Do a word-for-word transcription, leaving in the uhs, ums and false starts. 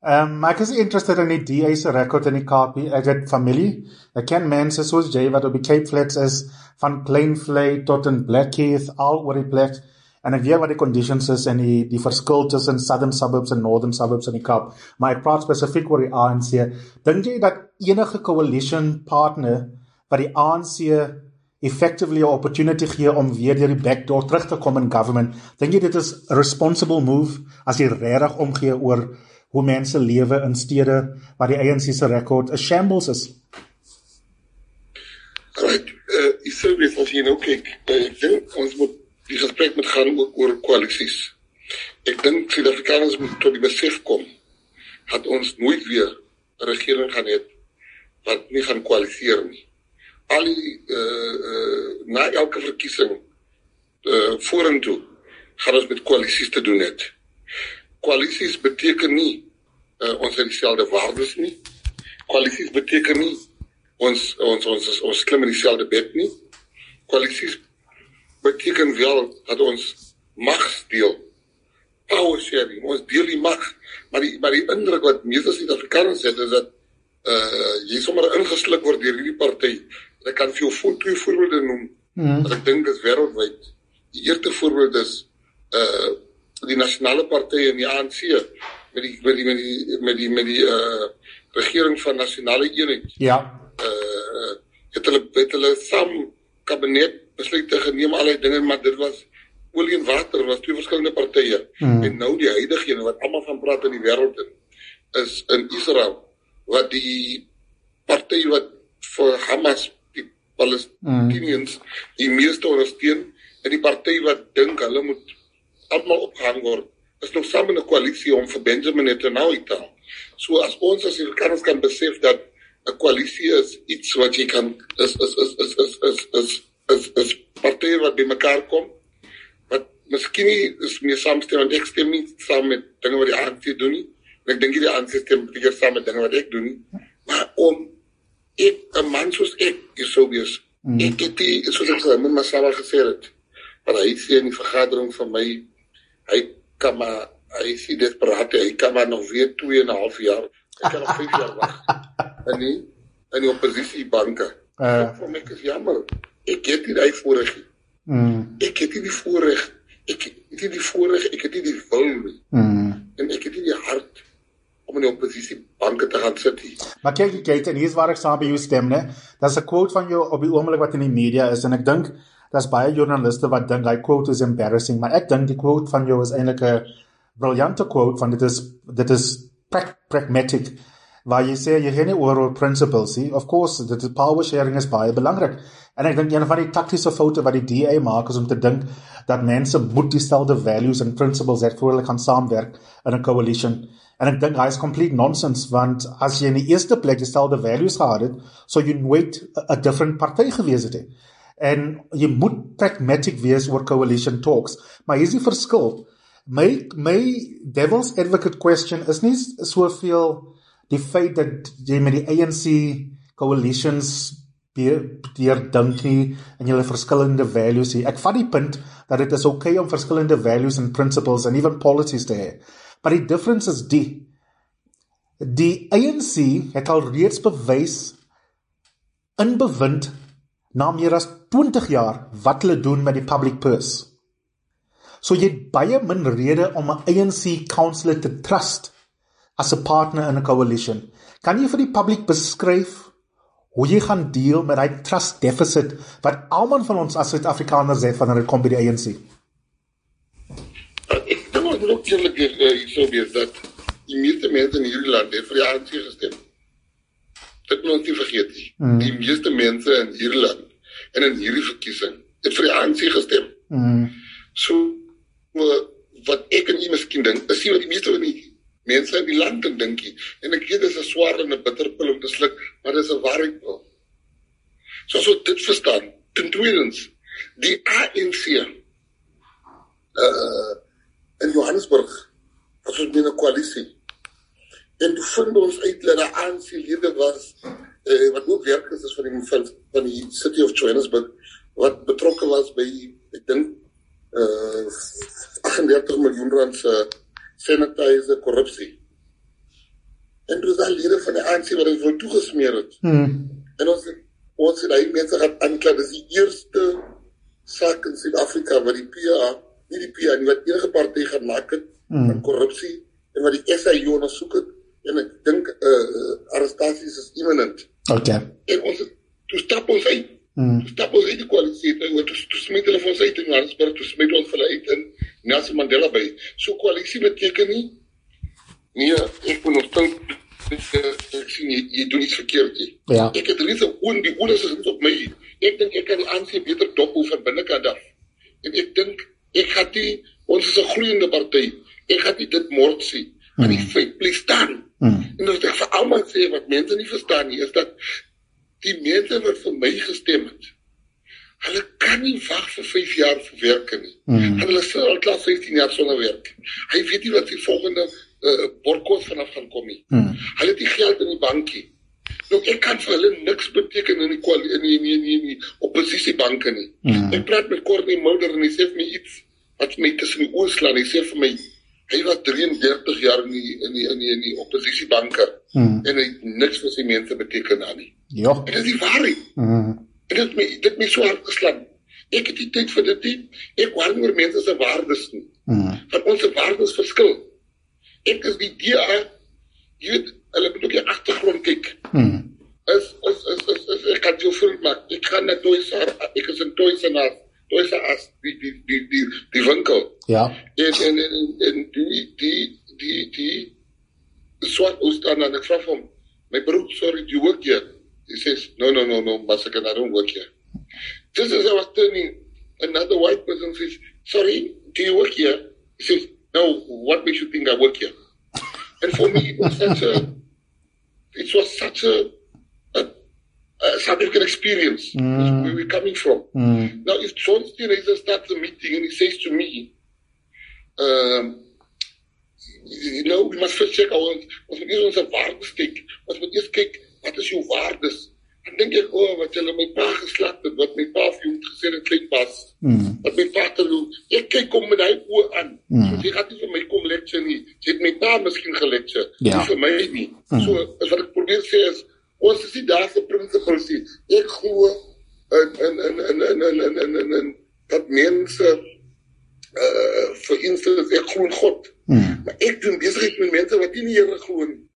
Um, maar ek is interested in die D A se rekord in die Kaap. Ek het familie. Ek ken mense soos Jay wat op die Cape Flats is, van Kleinvlei tot in Blackheath, al oor die plek. En ek weet wat die conditions is en die, die verskil tussen southern suburbs en northern suburbs in die Kaap. Maar ek praat spesifiek oor die A N C. Dink jy dat enige coalition partner wat die A N C effectively 'n opportunity gee om weer deur die backdoor terug te kom in government, dink jy dit is a responsible move as jy regtig omgee oor hoe mense lewe in stede waar die A N C se rekord 'n shambles is? Right, uh, ek sê weer as jy nou kyk, uh, ek dink ons moet die gesprek moet gaan ook oor koalisies. Ek dink Suid-Afrikaners moet tot die besef kom dat ons nooit weer 'n regering gaan hê wat nie gaan koaliseer nie. Al die uh, uh, na elke verkiesing uh, vorentoe gaan ons met koalisies te doen het. Koalisies beteken nie uh, ons het dieselfde waardes nie. Koalisies beteken nie ons ons ons ons klim in dieselfde bed nie. Koalisies beteken wel dat ons mag deel. Power sharing, ons deel die mag. Maar die maar die indruk wat meeste Suid-Afrikaners het is dat uh, jy sommer ingesluk word deur hierdie party. Ek kan vir jou twee voorbeelde noem. Mm. Wat ek dink is wêreldwyd. Die eerste voorbeeld is uh die nasionale party en die A N C met die met die met die met die, met die uh regering van nasionale eenheid. Ja. Uh het hulle het hulle saam kabinet besluite geneem allerlei dinge, maar dit was olie en water, was twee verskillende partye. Mm. En nou die huidige een wat almal van praat in die wêreld in is in Israel wat die party wat vir Hamas die Palestinians mm. die meeste ondersteun en die party wat dink hulle moet almal opgehang word, is nog saam in 'n koalisie om vir Benjamin Netanyahu te haal. So as ons as Afrikaners kan besef dat 'n koalisie is iets wat jy kan is is is is is is is is, is partye wat bymekaar kom, wat miskien nie is meer saamstem, want ek stem nie saam met dinge wat die A N C doen nie, en ek dink nie die A N C stem nie saam met dinge wat ek doen nie, maar om ek, 'n man soos ek, is so wees, mm. ek het die, soos ek sê, met Massawa gesê het, maar hy sê in die vergadering van my, hy kan maar, hy sê desperaat, hy kan maar nog weer twee en 'n half jaar, hy kan nog vyf jaar wag, in die, in die oppositiebanke. Uh. Vir my is jammer, ek het nie die voorreg nie. Mm. Ek het nie die voorreg, ek het nie die voorreg, ek het nie die wil nie. Mm. En ek het nie die hart om in die oppositiebanke te gaan sit nie. Maar kyk, kyk, en hier is waar ek saam by jou stem, ne? Dat is 'n quote van jou op die oomblik wat in die media is, en ek dink, daar's baie journaliste wat dink, die quote is embarrassing, maar ek dink die quote van jou is eintlik 'n briljante quote, van dit is, dit is pragmatic, waar jy sê, jy het nie oral principles, see? Of course, dit is power sharing is baie belangrik, en ek dink een van die taktiese foute wat die D A maak, is om te dink, dat mense moet dieselfde values en principles het, voor hulle kan saamwerk in 'n coalition, en ek dink, hy is complete nonsense, want as jy in die eerste plek dieselfde values gehad het, so jy nooit 'n different party gewees het, en jy moet pragmatic wees oor coalition talks, maar hier is die verskil, my, my devil's advocate question is nie soveel die feit dat jy met die A N C coalitions deur dink nie en julle verskillende values hê. Ek vat die punt dat dit is okay om verskillende values and principles and even policies te hê. Maar die difference is die, die A N C het al reeds bewys in bewind na meer as twintig jaar wat hulle doen met die public purse. So jy het baie min rede om 'n A N C councillor te trust as 'n partner in 'n coalition. Kan jy vir die publiek beskryf hoe jy gaan deel met die trust deficit wat almal van ons as Suid-Afrikaners het wanneer dit kom by die A N C? Ek dink ook natuurlik is so wees dat die meeste mense in hierdie land het vir die A N C gestem. Dit moet ons nie vergeet nie. Mm. Die meeste mense in hierdie land en in hierdie verkiesing het vir die A N C gestem. Mm. So wat ek en jy miskien dink, is nie wat die meeste van die mense in die land dink nie. En ek weet, dit is 'n swaar en 'n bitterpil om te sluk, maar dit is 'n waarheid. So as ons dit verstaan, ten tweedens, die A N C uh, in Johannesburg, was ons met 'n koalisie. En toe vind ons uit dat die A N C-lede was, uh, wat ook werkers is van die, van, van die City of Johannesburg, wat betrokke was by, ek dink, uh, agt en dertig miljoen rand se sanitize korrupsie. daar lede van die A N C wat dit wil toegesmeer het. Mm. En ons het, ons het hy mense gaan aankla, dis die eerste saak in Suid-Afrika wat die P A, nie die P A nie, wat enige party gaan maak het mm. van korrupsie, en wat die S I U ondersoek het, en ek dink uh, arrestasies is imminent. Okay. En ons het, toe stap ons uit, mm. toe stap ons uit die koalisie, toe, toe, toe smit hulle vir ons uit in Johannesburg, toe smit ons hulle uit in Nelson Mandela Bay. So koalisie beteken nie, nee, ek moet nog dink, ek sien, jy, jy doen iets verkeerd nie. Ja. Ek het reeds oor die oorlog is op my. Ek dink ek kan die A N C beter dophou van binnekant af. En ek dink, ek gaan die, ons is 'n groeiende party, ek gaan nie dit mortsie, maar die feit bly staan. Mm. En as ek vir almal sê wat mense nie verstaan nie, is dat die mense wat vir my gestem het, hulle kan nie wag vir vyf jaar vir werk nie. Mm. Hulle sal al klaar vyftien jaar sonder werk. Hy weet nie wat die volgende uh, bordkos vanaf gaan kom nie. Mm. Hulle het die geld in die bankie. Nou, ek kan vir hulle niks beteken in die, in die, in die, in die, in die oppositiebanke nie. Mm. Ek praat met Courtney Mulder en hy sê vir my iets wat my tussen die oor slaan. Hy sê vir my, hy was drieëndertig jaar in die, in die, in die, in die oppositiebanke mm. en hy het niks vir sy mense beteken daar nie. Ja. En dit is die waarheid. Mm. En dit my, dit my so hard geslaan. Ek het die tyd vir dit nie. Ek waardeer oor mense se waardes nie. Mm. Van ons waardes verskil. Ek is die D A, jy weet, hulle moet ook die agtergrond kyk. Mm. Is, is, is, is, is, ek kan jou film maak. Ek gaan na Toys R Us, ek is in Toys R Us, Toys R Us, die, die, die, die, die winkel. Ja. En, en, en, en die, die, die, die, die swart oostaan en ek vraag vir hom, my broer, sorry, do you work here? He says, no, no, no, no, Masaka, I don't work here. Just as I was turning, another white person says, sorry, do you work here? He says, no, what makes you think I work here? And for me, it was such a, it was such a, a, a South African experience, mm. where we're coming from. Mm. Now, if John Steenhuisen starts a meeting and he says to me, um, you know, we must first check our, ons moet eers ons waardes kyk, ons moet eers kyk, wat is jou waardes? Dan denk ek, oh, wat hulle my pa geslaap het, wat my pa vir jou gesê het, klein pas, mm. wat my pa te doen, ek kyk kom met die oor aan, mm. so jy gaat nie vir my kom lecture nie, jy het my pa miskien gelecture, ja. nie vir my nie, mm. so, as wat ek probeer sê is, ons is die daar vir principles nie, ek glo in, in, in, in, in, in, in, in, in, in, dat mense, uh, vir instance, ek glo in God, mm. maar ek doen bezigheid met mense wat nie die Here glo nie.